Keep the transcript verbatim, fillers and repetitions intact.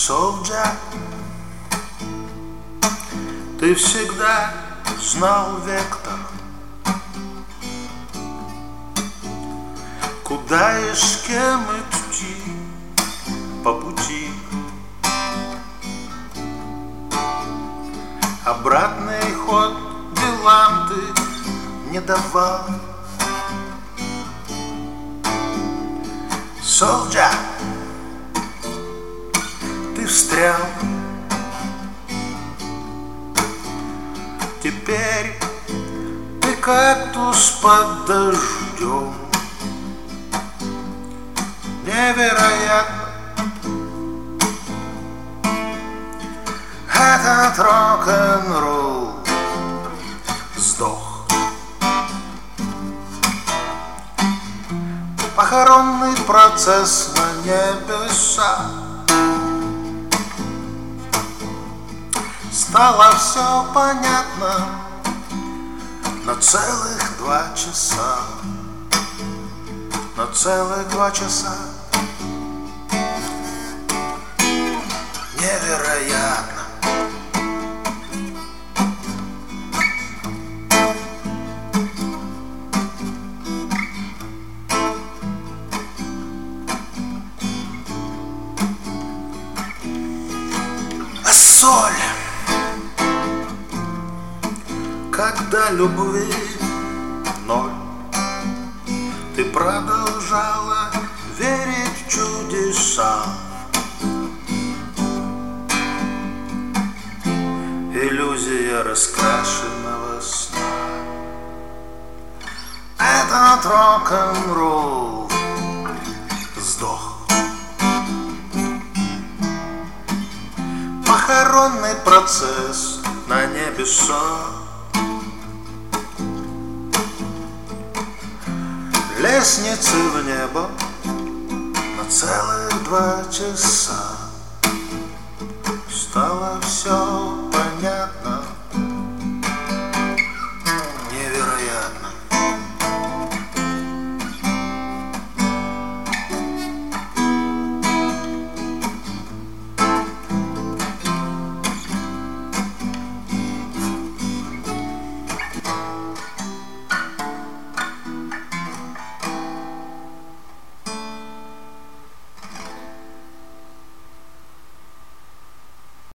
Солджа, ты всегда знал вектор, куда и с кем идти по пути. Обратный ход делам ты не давал. Солджа, ты встрял. Теперь ты кактус под дождем. Невероятно этот рок-н-ролл сдох. Похоронный процесс на небесах. Стало все понятно на целых два часа. На целых два часа. Невероятно. А соль, когда любви ноль, ты продолжала верить в чудеса. Иллюзия раскрашенного сна. Этот рок-н-ролл сдох. Похоронный процесс на небесах. Лестницы в небо на целых два часа. Стало все